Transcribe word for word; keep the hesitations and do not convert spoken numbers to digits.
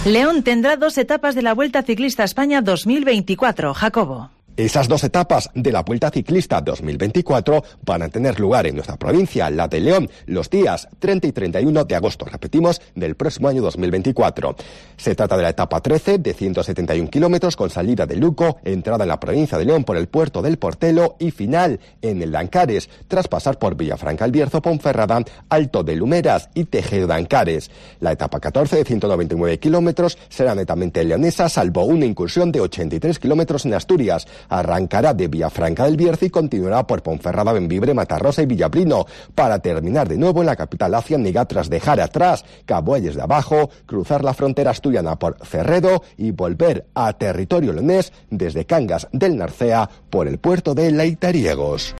León tendrá dos etapas de la Vuelta Ciclista España dos mil veinticuatro. Jacobo. Esas dos etapas de la Vuelta Ciclista dos mil veinticuatro van a tener lugar en nuestra provincia, la de León, los días treinta y treinta y uno de agosto, repetimos, del próximo año dos mil veinticuatro. Se trata de la etapa trece de ciento setenta y un kilómetros con salida de Luco, entrada en la provincia de León por el puerto del Portelo y final en el de Ancares, tras pasar por Villafranca el Bierzo, Ponferrada, Alto de Lumeras y Tejero de Ancares. La etapa catorce de ciento noventa y nueve kilómetros será netamente leonesa, salvo una incursión de ochenta y tres kilómetros en Asturias. Arrancará de Villafranca del Bierzo y continuará por Ponferrada, Bembibre, Matarrosa y Villablino, para terminar de nuevo en la capital acianiga tras dejar atrás Cabuelles de Abajo, cruzar la frontera asturiana por Cerredo y volver a territorio leonés desde Cangas del Narcea por el puerto de Leitariegos.